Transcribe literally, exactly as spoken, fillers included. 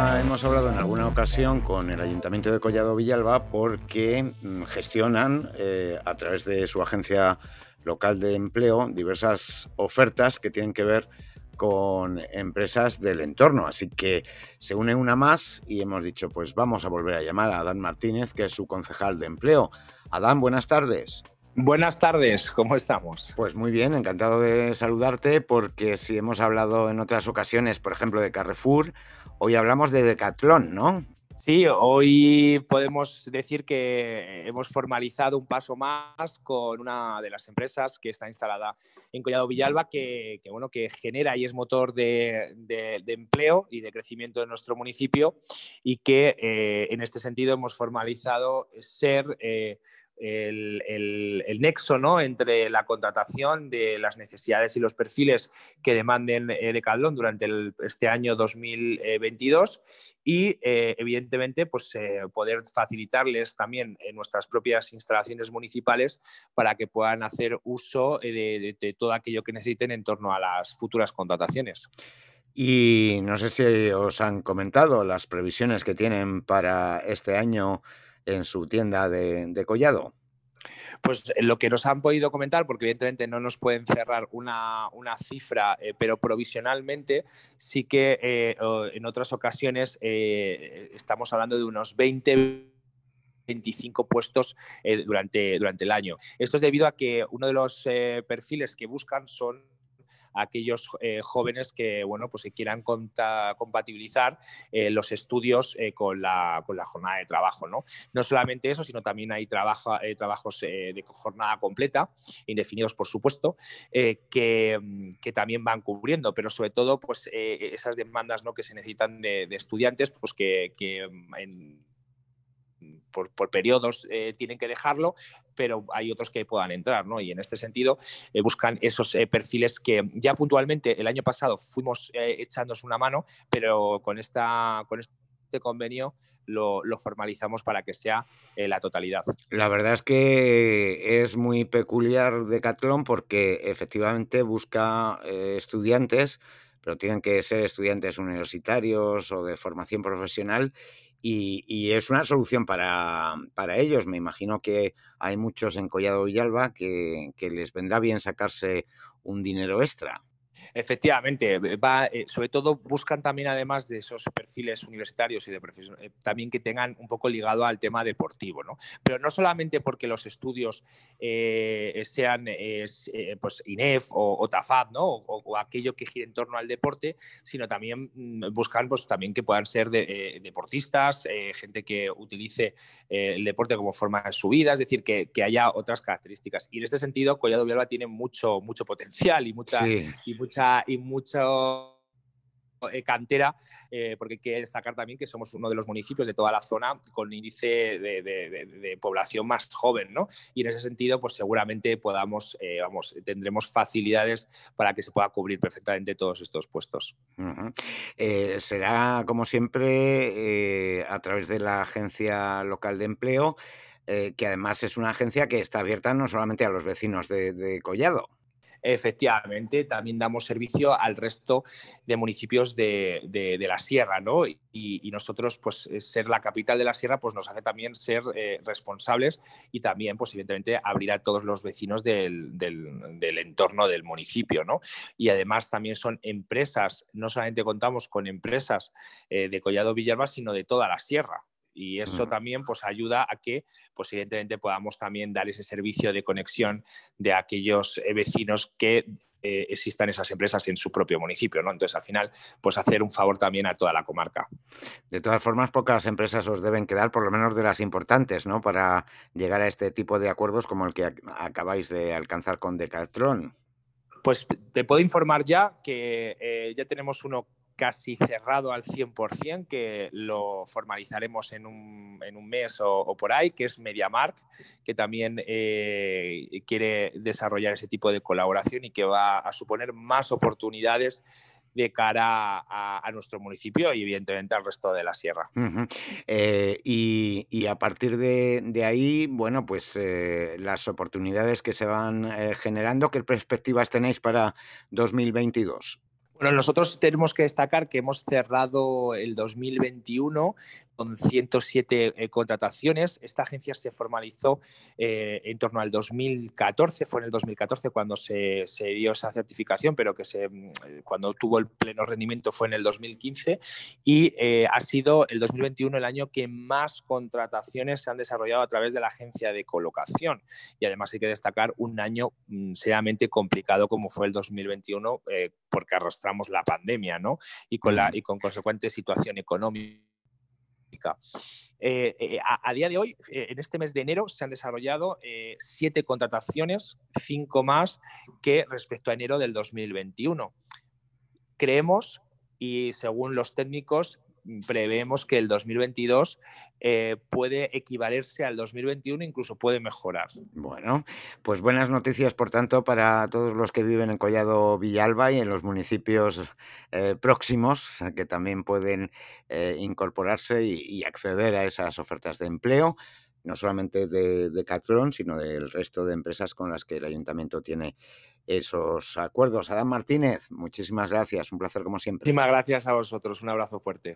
Ya hemos hablado en alguna ocasión con el Ayuntamiento de Collado Villalba porque mm, gestionan eh, a través de su agencia local de empleo diversas ofertas que tienen que ver con empresas del entorno. Así que se une una más y hemos dicho, pues vamos a volver a llamar a Adán Martínez, que es su concejal de empleo. Adán, buenas tardes. Buenas tardes, ¿cómo estamos? Pues muy bien, encantado de saludarte porque si hemos hablado en otras ocasiones, por ejemplo, de Carrefour, hoy hablamos de Decathlon, ¿no? Sí, hoy podemos decir que hemos formalizado un paso más con una de las empresas que está instalada en Collado Villalba, que, que, bueno, que genera y es motor de, de, de empleo y de crecimiento en nuestro municipio y que eh, en este sentido hemos formalizado ser... Eh, El, el, el nexo, ¿no?, entre la contratación de las necesidades y los perfiles que demanden eh, Decathlon durante el, este año dos mil veintidós y, eh, evidentemente, pues, eh, poder facilitarles también en nuestras propias instalaciones municipales para que puedan hacer uso de, de, de todo aquello que necesiten en torno a las futuras contrataciones. Y no sé si os han comentado las previsiones que tienen para este año en su tienda de, de Collado. Pues lo que nos han podido comentar, porque evidentemente no nos pueden cerrar una, una cifra, eh, pero provisionalmente sí que eh, en otras ocasiones eh, estamos hablando de unos veinte veinticinco puestos eh, durante, durante el año. Esto es debido a que uno de los eh, perfiles que buscan son aquellos eh, jóvenes que, bueno, pues que quieran conta, compatibilizar eh, los estudios eh, con, la, con la jornada de trabajo, ¿no? No solamente eso, sino también hay trabajo, eh, trabajos eh, de jornada completa, indefinidos por supuesto, eh, que, que también van cubriendo, pero sobre todo pues, eh, esas demandas, ¿no?, que se necesitan de, de estudiantes, pues que, que en, Por, por, periodos eh, tienen que dejarlo, pero hay otros que puedan entrar, ¿no? Y en este sentido eh, buscan esos eh, perfiles que ya puntualmente el año pasado fuimos eh, echándonos una mano, pero con, esta, con este convenio lo, lo formalizamos para que sea eh, la totalidad. La verdad es que es muy peculiar Decathlon porque efectivamente busca eh, estudiantes, pero tienen que ser estudiantes universitarios o de formación profesional y, y es una solución para, para ellos. Me imagino que hay muchos en Collado Villalba que, que les vendrá bien sacarse un dinero extra. Efectivamente, va, eh, sobre todo buscan también, además de esos perfiles universitarios y de profesión, eh, también que tengan un poco ligado al tema deportivo, ¿no? Pero no solamente porque los estudios eh, sean eh, pues INEF o, o TAFAP, ¿no? O, o aquello que gire en torno al deporte, sino también mmm, buscan pues, también que puedan ser de, eh, deportistas, eh, gente que utilice eh, el deporte como forma de su vida, es decir, que, que haya otras características. Y en este sentido, Collado Villalba tiene mucho, mucho potencial y mucha... Sí. Y mucha, y mucho eh, cantera, eh, porque hay que destacar también que somos uno de los municipios de toda la zona con índice de, de, de, de población más joven, ¿no? Y en ese sentido, pues seguramente podamos, eh, vamos, tendremos facilidades para que se pueda cubrir perfectamente todos estos puestos. Uh-huh. Eh, será, como siempre, eh, a través de la Agencia Local de Empleo, eh, que además es una agencia que está abierta no solamente a los vecinos de, de Collado. Efectivamente, también damos servicio al resto de municipios de, de, de la Sierra, ¿no? Y, y, nosotros, pues, ser la capital de la Sierra, pues nos hace también ser eh, responsables y también, pues, evidentemente, abrir a todos los vecinos del, del, del entorno del municipio, ¿no? Y además también son empresas, no solamente contamos con empresas eh, de Collado Villalba, sino de toda la Sierra. Y eso también pues, ayuda a que, pues, evidentemente, podamos también dar ese servicio de conexión de aquellos vecinos que eh, existan esas empresas en su propio municipio, ¿no? Entonces, al final, pues hacer un favor también a toda la comarca. De todas formas, pocas empresas os deben quedar, por lo menos de las importantes, ¿no?, para llegar a este tipo de acuerdos como el que acabáis de alcanzar con Decathlon. Pues te puedo informar ya que eh, ya tenemos uno casi cerrado al cien por ciento, que lo formalizaremos en un, en un mes o, o por ahí, que es MediaMarkt, que también eh, quiere desarrollar ese tipo de colaboración y que va a suponer más oportunidades de cara a, a nuestro municipio y evidentemente al resto de la sierra. Uh-huh. Eh, y, y a partir de, de ahí, bueno, pues eh, las oportunidades que se van eh, generando, ¿qué perspectivas tenéis para dos mil veintidós? Bueno, nosotros tenemos que destacar que hemos cerrado el dos mil veintiuno con ciento siete eh, contrataciones. Esta agencia se formalizó eh, en torno al dos mil catorce, fue en el dos mil catorce cuando se, se dio esa certificación, pero que se, cuando tuvo el pleno rendimiento fue en el dos mil quince, y eh, ha sido el dos mil veintiuno el año que más contrataciones se han desarrollado a través de la agencia de colocación. Y además hay que destacar un año mmm, seriamente complicado como fue el dos mil veintiuno, eh, porque arrastramos la pandemia, ¿no? Y con, la, y con consecuente situación económica. Eh, eh, a, a, día de hoy, eh, en este mes de enero, se han desarrollado eh, siete contrataciones, cinco más que respecto a enero del dos mil veintiuno. Creemos, y según los técnicos, preveemos que el dos mil veintidós eh, puede equivalerse al dos mil veintiuno, incluso puede mejorar. Bueno, pues buenas noticias, por tanto, para todos los que viven en Collado Villalba y en los municipios eh, próximos, que también pueden eh, incorporarse y, y acceder a esas ofertas de empleo, no solamente de Decathlon, sino del resto de empresas con las que el ayuntamiento tiene esos acuerdos. Adán Martínez, muchísimas gracias, un placer como siempre. Muchísimas gracias a vosotros, un abrazo fuerte.